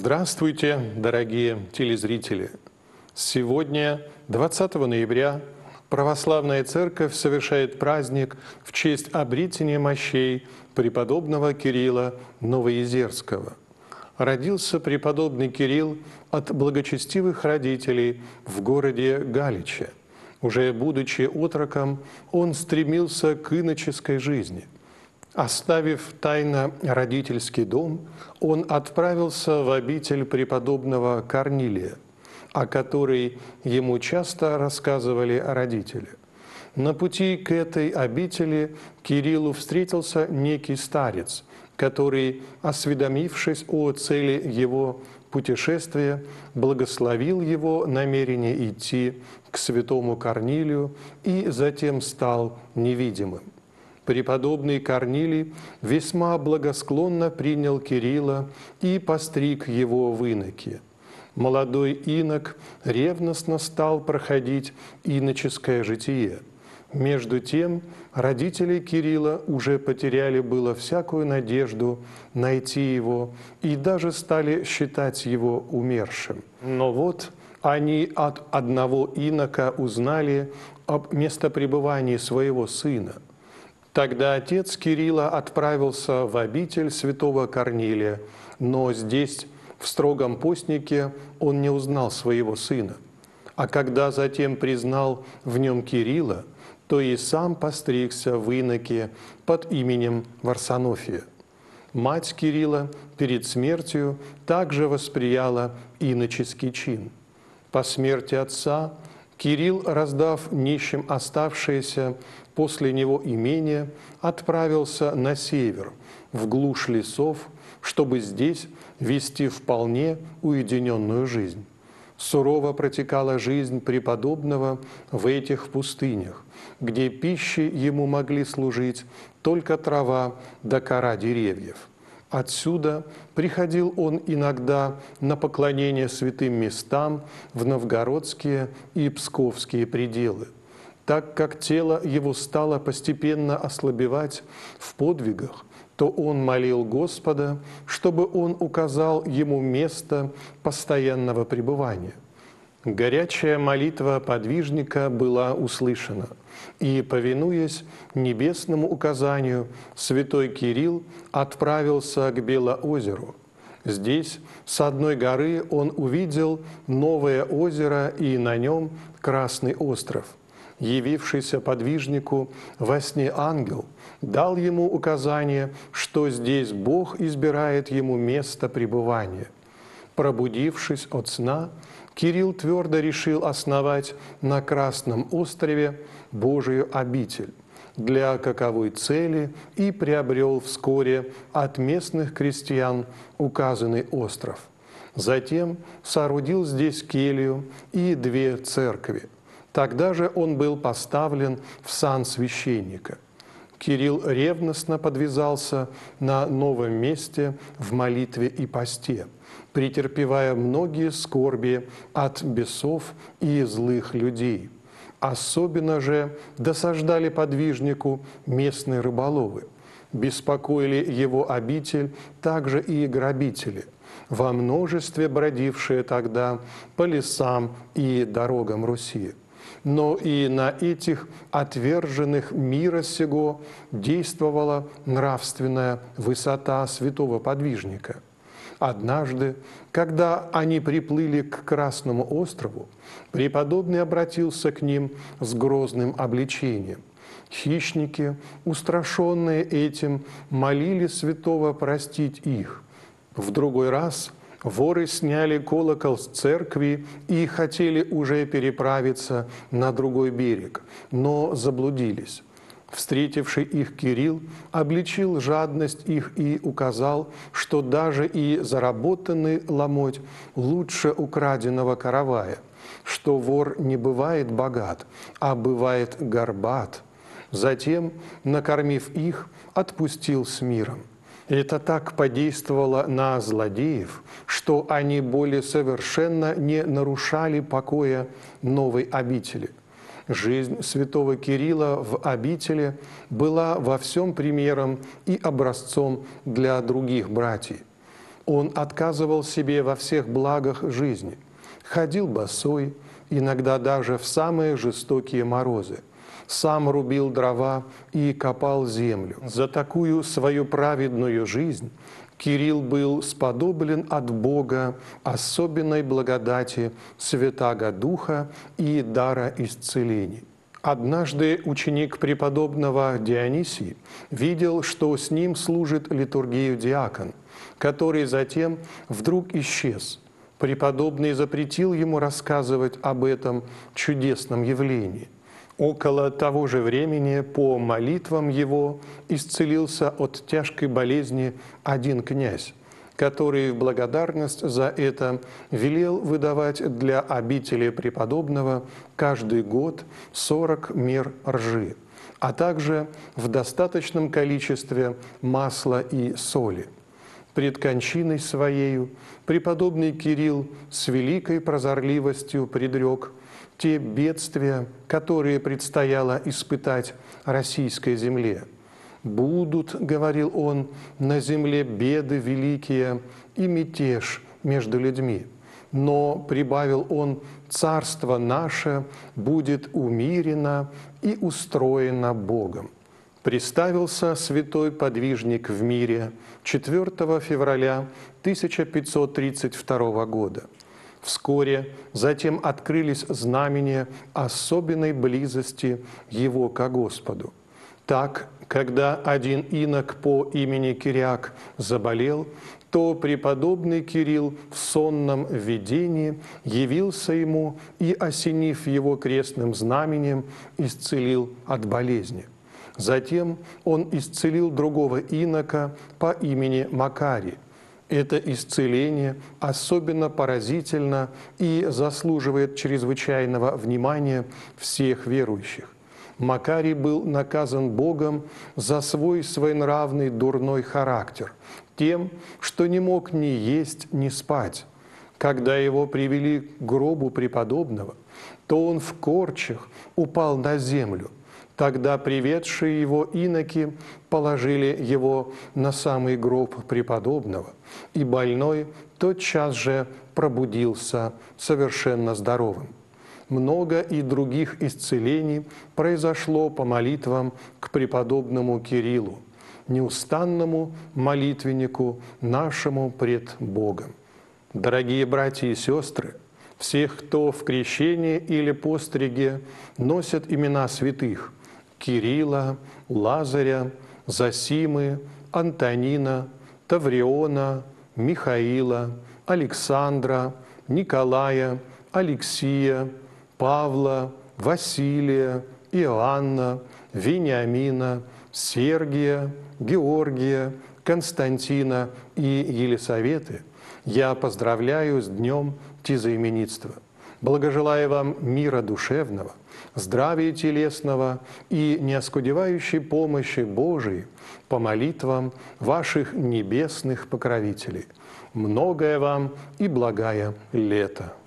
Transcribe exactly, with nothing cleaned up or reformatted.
Здравствуйте, дорогие телезрители! Сегодня, двадцатого ноября, Православная Церковь совершает праздник в честь обретения мощей преподобного Кирилла Новоезерского. Родился преподобный Кирилл от благочестивых родителей в городе Галиче. Уже будучи отроком, он стремился к иноческой жизни. Оставив тайно родительский дом, он отправился в обитель преподобного Корнилия, о которой ему часто рассказывали родители. На пути к этой обители Кириллу встретился некий старец, который, осведомившись о цели его путешествия, благословил его намерение идти к святому Корнилию и затем стал невидимым. Преподобный Корнилий весьма благосклонно принял Кирилла и постриг его в иноки. Молодой инок ревностно стал проходить иноческое житие. Между тем, родители Кирилла уже потеряли было всякую надежду найти его и даже стали считать его умершим. Но вот они от одного инока узнали об местопребывании своего сына. Тогда отец Кирилла отправился в обитель святого Корнилия, но здесь, в строгом постнике, он не узнал своего сына. А когда затем признал в нем Кирилла, то и сам постригся в иноке под именем Варсонофия. Мать Кирилла перед смертью также восприяла иноческий чин. По смерти отца Кирилл, раздав нищим оставшееся после него имение, отправился на север, в глушь лесов, чтобы здесь вести вполне уединенную жизнь. Сурово протекала жизнь преподобного в этих пустынях, где пищей ему могли служить только трава да кора деревьев. Отсюда приходил он иногда на поклонение святым местам в новгородские и псковские пределы. Так как тело его стало постепенно ослабевать в подвигах, то он молил Господа, чтобы он указал ему место постоянного пребывания. Горячая молитва подвижника была услышана, и, повинуясь небесному указанию, святой Кирилл отправился к Белоозеру. Здесь, с одной горы, он увидел новое озеро и на нем Красный остров. Явившийся подвижнику во сне ангел дал ему указание, что здесь Бог избирает ему место пребывания. Пробудившись от сна, Кирилл твердо решил основать на Красном острове Божию обитель, для каковой цели и приобрел вскоре от местных крестьян указанный остров. Затем соорудил здесь келью и две церкви. Тогда же он был поставлен в сан священника. Кирилл ревностно подвязался на новом месте в молитве и посте, претерпевая многие скорби от бесов и злых людей. Особенно же досаждали подвижнику местные рыболовы. Беспокоили его обитель также и грабители, во множестве бродившие тогда по лесам и дорогам Руси. Но и на этих отверженных мира сего действовала нравственная высота святого подвижника. Однажды, когда они приплыли к Красному острову, преподобный обратился к ним с грозным обличением. Хищники, устрашенные этим, молили святого простить их. В другой раз воры сняли колокол с церкви и хотели уже переправиться на другой берег, но заблудились. Встретивший их Кирилл обличил жадность их и указал, что даже и заработанный ломоть лучше украденного каравая, что вор не бывает богат, а бывает горбат. Затем, накормив их, отпустил с миром. Это так подействовало на злодеев, что они более совершенно не нарушали покоя новой обители. Жизнь святого Кирилла в обители была во всем примером и образцом для других братьев. Он отказывал себе во всех благах жизни, ходил босой, иногда даже в самые жестокие морозы, сам рубил дрова и копал землю. За такую свою праведную жизнь Кирилл был сподоблен от Бога особенной благодати Святаго Духа и дара исцелений. Однажды ученик преподобного Дионисий видел, что с ним служит литургию диакон, который затем вдруг исчез. Преподобный запретил ему рассказывать об этом чудесном явлении. Около того же времени по молитвам его исцелился от тяжкой болезни один князь, который в благодарность за это велел выдавать для обители преподобного каждый год сорок мер ржи, а также в достаточном количестве масла и соли. Пред кончиной своею преподобный Кирилл с великой прозорливостью предрек те бедствия, которые предстояло испытать российской земле. «Будут, — говорил он, — на земле беды великие и мятеж между людьми. Но, — прибавил он, — царство наше будет умирено и устроено Богом». Представился святой подвижник в мире четвёртого февраля тысяча пятьсот тридцать второго года. Вскоре затем открылись знамения особенной близости его ко Господу. Так, когда один инок по имени Кириак заболел, то преподобный Кирилл в сонном видении явился ему и, осенив его крестным знаменем, исцелил от болезни. Затем он исцелил другого инока по имени Макарий. Это исцеление особенно поразительно и заслуживает чрезвычайного внимания всех верующих. Макарий был наказан Богом за свой своенравный дурной характер, тем, что не мог ни есть, ни спать. Когда его привели к гробу преподобного, то он в корчах упал на землю. Тогда приведшие его иноки положили его на самый гроб преподобного, и больной тотчас же пробудился совершенно здоровым. Много и других исцелений произошло по молитвам к преподобному Кириллу, неустанному молитвеннику нашему пред Богом. Дорогие братья и сестры, всех, кто в крещении или постриге носят имена святых – Кирилла, Лазаря, Зосимы, Антонина, Тавриона, Михаила, Александра, Николая, Алексия, Павла, Василия, Иоанна, Вениамина, Сергия, Георгия, Константина и Елисаветы я поздравляю с днем тезаименитства. Благожелаю вам мира душевного, здравия телесного и неоскудевающей помощи Божией по молитвам ваших небесных покровителей. Многое вам и благая лето!